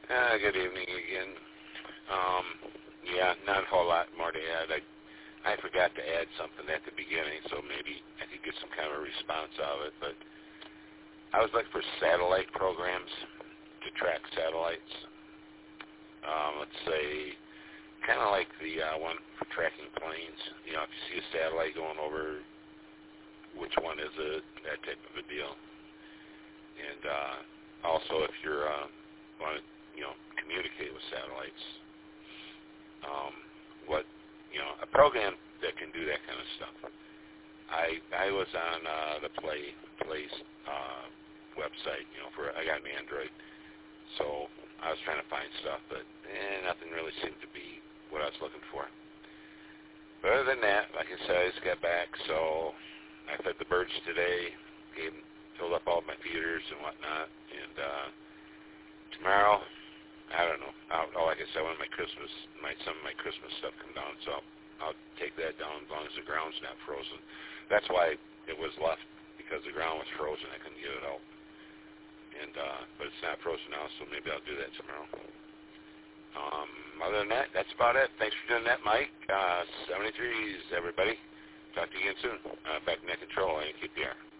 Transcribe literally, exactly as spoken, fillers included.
Uh, good evening again. Um, yeah, not a whole lot more to add. I, I forgot to add something at the beginning, so maybe I could get some kind of a response out of it. But I was looking for satellite programs to track satellites. Um, let's say kind of like the uh, one for tracking planes. You know, if you see a satellite going over, which one is it? That type of a deal. And uh, also, if you're uh, want to, you know, communicate with satellites, um, what, you know, a program that can do that kind of stuff. I I was on uh, the Play Place uh, website, you know, for I got an Android, so I was trying to find stuff, but eh, nothing really seemed to be what I was looking for. But other than that, like I said, I just got back, so I fed the birds today, gave, filled up all my feeders and whatnot, and uh, tomorrow, I don't know. I'll, oh, like I said, when my Christmas, my some of my Christmas stuff come down, so I'll, I'll take that down as long as the ground's not frozen. That's why it was left, because the ground was frozen. I couldn't get it out. And uh, but it's not frozen now, so maybe I'll do that tomorrow. Um, other than that, that's about it. Thanks for doing that, Mike. Uh, seventy-threes, everybody. Talk to you again soon. Uh, back in that control, I N K P R.